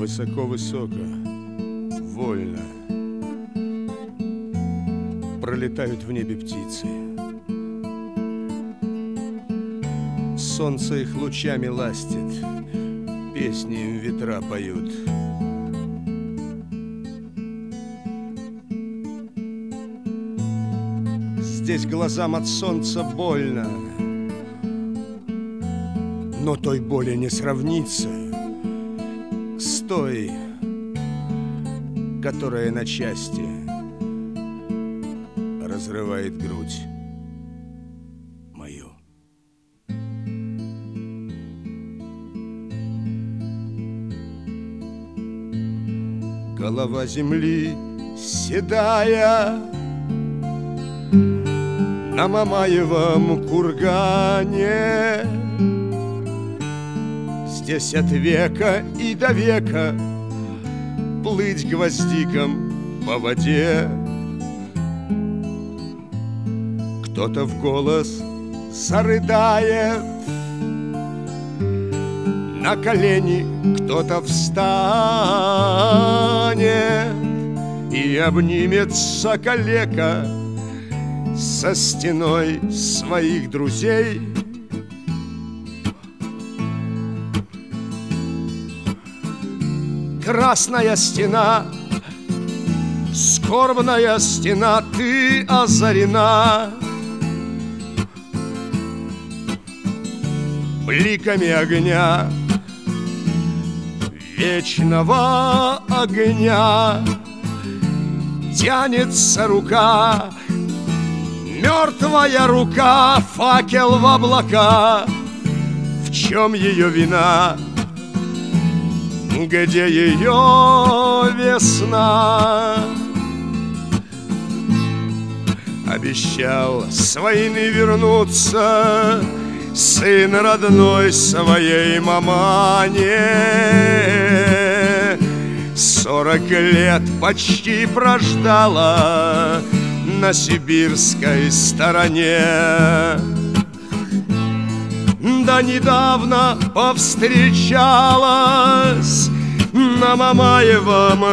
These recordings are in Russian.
Высоко-высоко, вольно пролетают в небе птицы. Солнце их лучами ластит, песни им ветра поют. Здесь глазам от солнца больно, но той боли не сравнится с той, которая на части разрывает грудь мою. Голова земли седая на Мамаевом кургане. Здесь от века и до века плыть гвоздиком по воде. Кто-то в голос зарыдает, на колени кто-то встанет и обнимется калека со стеной своих друзей. Красная стена, скорбная стена, ты озарена бликами огня, вечного огня. Тянется рука, мертвая рука, факел в облака. В чем ее вина? Где ее весна? Обещал с войны вернуться сын родной своей мамане. 40 лет почти прождала на сибирской стороне. Да недавно повстречалась на Мамаевом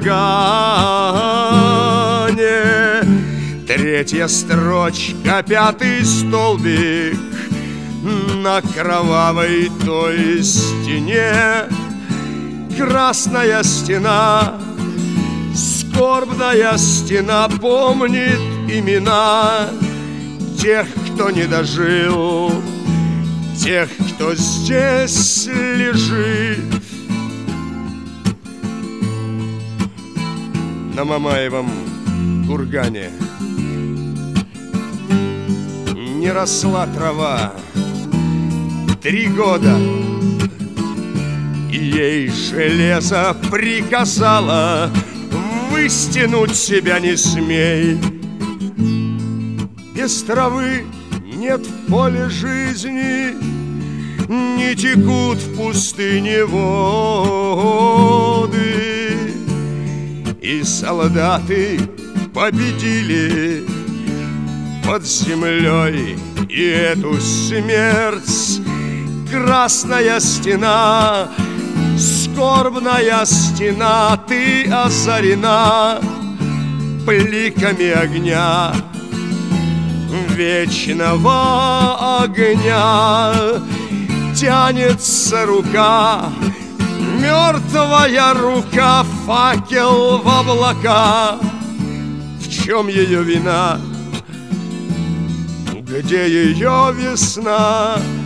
кургане. 3-я строчка, 5-й столбик на кровавой той стене. Красная стена, скорбная стена, помнит имена тех, кто не дожил, тех, кто здесь лежит. На Мамаевом кургане не росла трава 3 года, и ей железо приказало: выстянуть себя не смей. Без травы нет в поле жизни, не текут в пустыне воды. И солдаты победили под землей и эту смерть. Красная стена, скорбная стена, ты озарена бликами огня, вечного огня. Тянется рука, мертвая рука, факел в облака. В чем ее вина? Где ее весна?